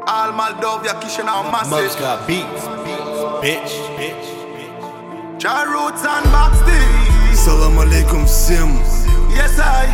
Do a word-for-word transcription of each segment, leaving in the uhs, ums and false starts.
All Moldova kissing our massive. Muggs got beats, bitch, bitch, bitch. Ja Roots and Baxter. Салам алейкум всем. Yes I.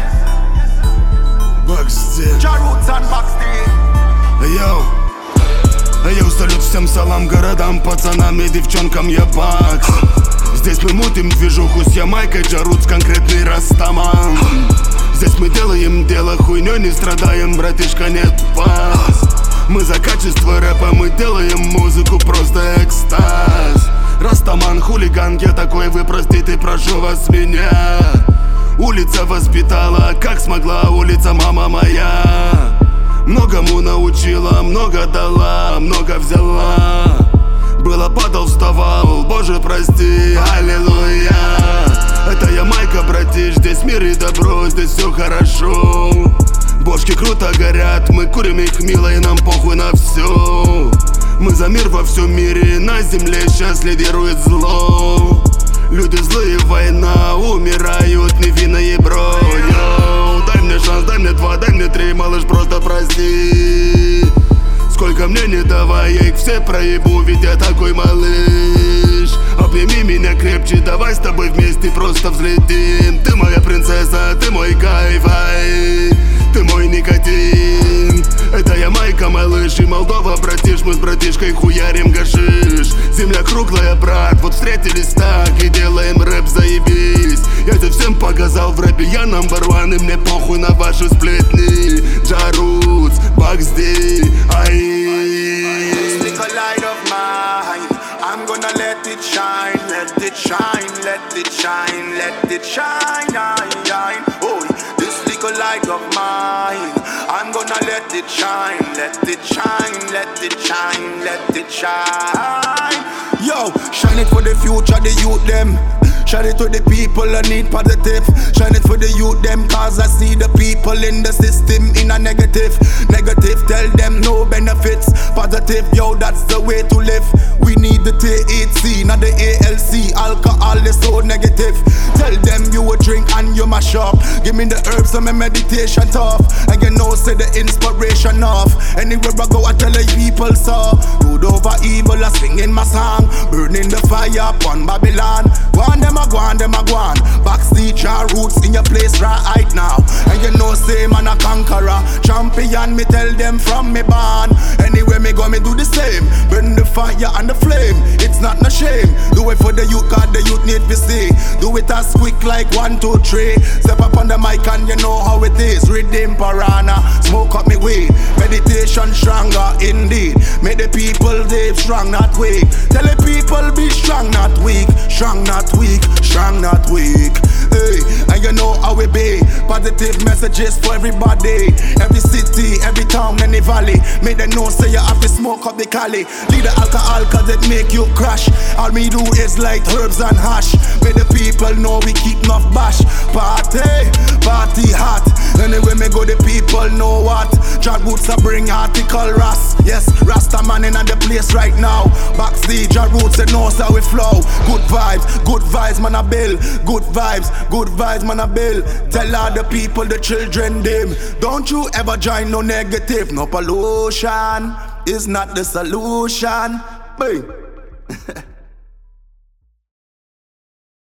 Baxter. Ja Roots and Baxter. Йоу. Йоу, салют всем салам городам, пацанам и девчонкам, я Бакс. Здесь мы мутим движуху с Ямайкой, Ja Roots конкретный Растаман. Здесь мы делаем дело, хуйнёй не страдаем, братишка, нет пас. Мы за качество рэпа, мы делаем музыку, просто экстаз. Растаман, хулиган, я такой, вы простите, прошу вас меня. Улица воспитала, как смогла улица, мама моя. Многому научила, много дала, много взяла. Было, падал, вставал, Боже, прости, аллилуйя. Это Ямайка, братиш, здесь мир и добро, здесь все хорошо. Бошки круто горят, мы курим их мило и нам похуй на все. Мы за мир во всем мире, на земле сейчас лидирует зло. Люди злые, война, умирают невинные, бро. Йоу, дай мне шанс, дай мне два, дай мне три, малыш, просто прости. Сколько мне не давай, я их все проебу, ведь я такой малыш. Обними меня крепче, давай с тобой вместе просто взлетим. Ты моя принцесса, ты мой кайф, ай, ты мой никотин. Это Ямайка, малыш, и Молдова, братиш, мы с братишкой хуярим гашиш. Земля круглая, брат, вот встретились так и делаем рэп, заебись. Я тебе всем показал в рэпе, я number one, и мне похуй на ваши сплетни. Ja Roots, Baxter, ай. I'm gonna let it shine, let it shine, let it shine, let it shine, shine. Oh, this little light of mine, I'm gonna let it shine, let it shine, let it shine, let it shine. Yo, shine it for the future, the youth them. Shine it to the people that need positive. Shine it for the youth them, cause I see the people in the system in a negative. Negative, tell them no benefits. Positive, yo, that's the way to live. We need the T H C, not the A L C. Alcohol is so negative. Tell them you a drink and you mash up. Give me the herbs and my meditation tough. And you know, say the inspiration off. Anywhere I go, I tell the people so. Good over evil, I sing in my song. Burning the fire upon Babylon. Go on them, I go on them, I go on. Baxter, Ja Roots in your place right now. And you know, say man a conqueror, champion. Me tell them from me born. Anywhere me go, me do the same. Burn the fire and the flame. It's not no shame. Do it for the youth, cause the youth need to see. Do it as quick like one, two, three. Step up on the mic and you know how it is. Redeem Parana, smoke up me weed. Meditation stronger indeed. Make the people live strong, not weak. Tell the people be strong, not weak. Strong, not weak. Strong, not weak. Hey, and you know how we be. Positive messages for everybody. Every city, every town, any valley. Make them know say you have to smoke up the cali. Leave the alcohol cause it make you crash. All me do is light herbs and hash. Make the people know we keep enough bash. Party, party hot. Anyway me go the people know what. Ja Roots a bring article Ras. Yes, Rasta man in the place right now. Baxter, Ja Roots it knows how we flow. Good vibes, good vibes man a bill. Good vibes, good vibes man a bill. Tell all the people, the children them. Don't you ever join no negative. No pollution is not the solution. Hey.